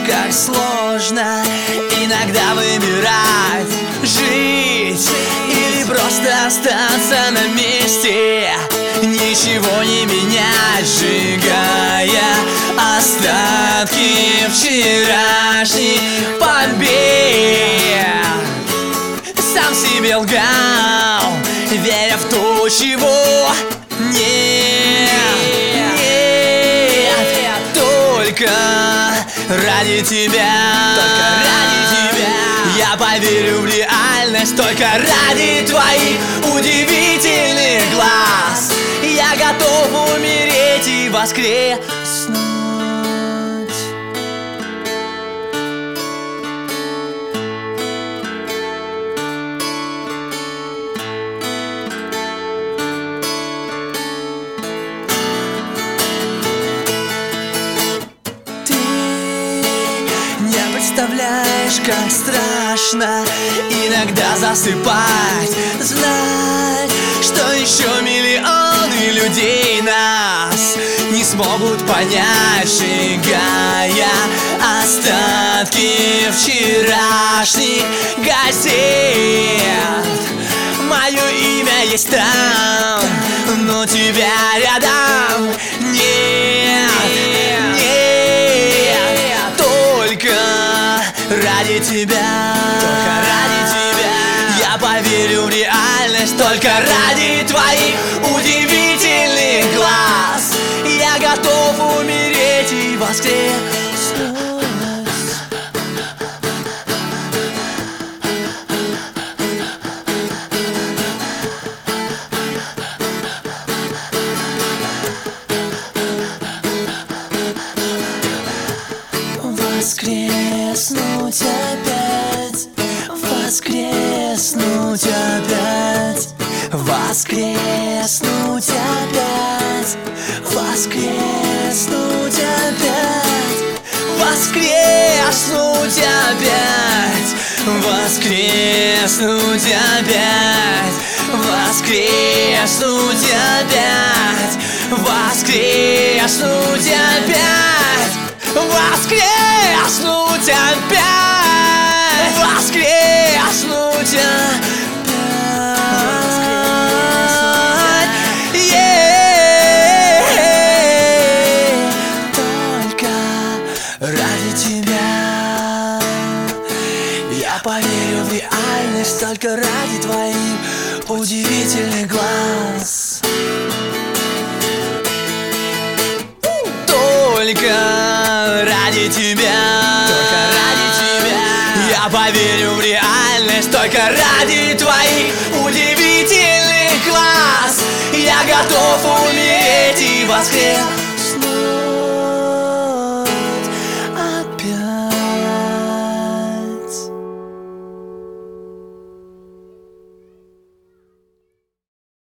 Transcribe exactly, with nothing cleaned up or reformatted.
как сложно иногда выбирать, жить или просто остаться на месте, ничего не менять, сжигая остатки вчерашних побед. Сам себе лгал, веря в то, чего нет, нет, только ради тебя, только ради тебя я поверю в реальность, только ради твоих удивительных глаз я готов умереть и воскреснуть. Представляешь, как страшно иногда засыпать, знать, что еще миллионы людей нас не смогут понять, сжигая остатки вчерашних газет. Мое имя есть там, но тебя рядом нет, нет, только ради тебя, только ради тебя я поверю в реальность, только ради твоих удивительных глаз я готов умереть и воскреснуть. Воскреснуть опять, воскреснуть опять, воскреснуть опять, воскреснуть опять, воскреснуть опять, воскреснуть опять, воскреснуть опять, воскреснуть опять, воскреснуть опять, воскреснуть опять, yeah. Только ради тебя я поверю в реальность, только ради твоих удивительных глаз. Только ради тебя, только ради тебя я поверю в реальность, только ради твоих удивительных глаз я готов умереть и воскреснуть.